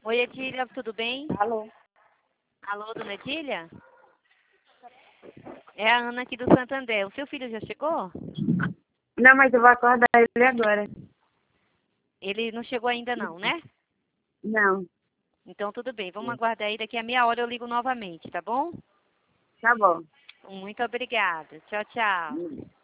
Oi, Edília, tudo bem? Alô? Alô, dona Edília? É a Ana aqui do Santander. O seu filho já chegou? Não, mas eu vou acordar ele agora. Ele não chegou ainda não, né? Não, Então tudo bem, vamos aguardar aí. Daqui a meia hora eu ligo novamente, tá bom? tá bom. Muito obrigada. Tchau, tchau.